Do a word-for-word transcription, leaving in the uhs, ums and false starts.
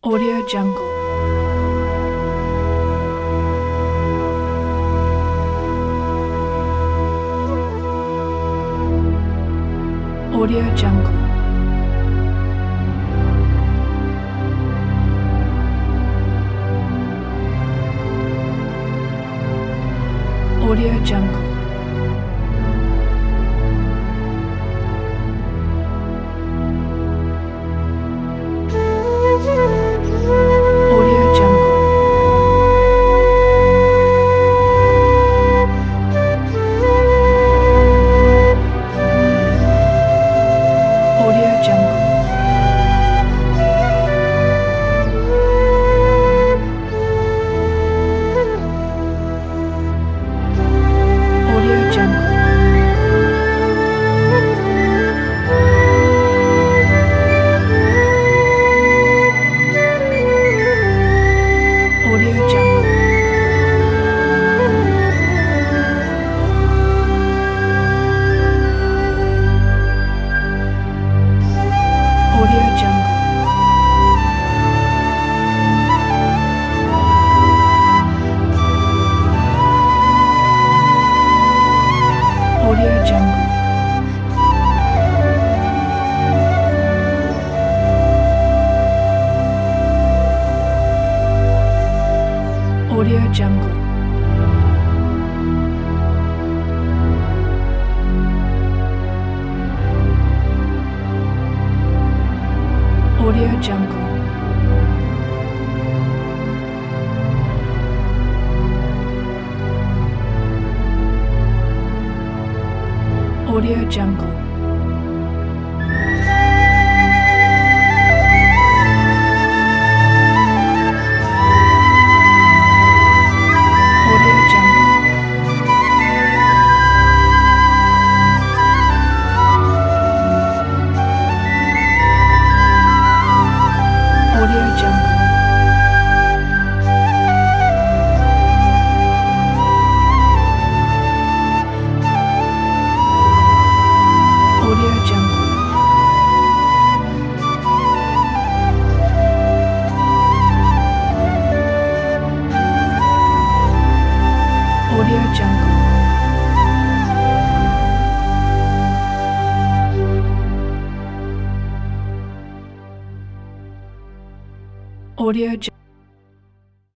Audio Jungle. Audio Jungle. Audio Jungle. Audio Jungle. Audio Jungle. Audio Jungle. Audio Jungle. Audio Jungle. Audio Jungle. Audio Jungle. Audio Jungle. Audio Jungle. Audio Jungle. Audio Jungle. Audio Jungle. Audio Jungle. Audio Jungle.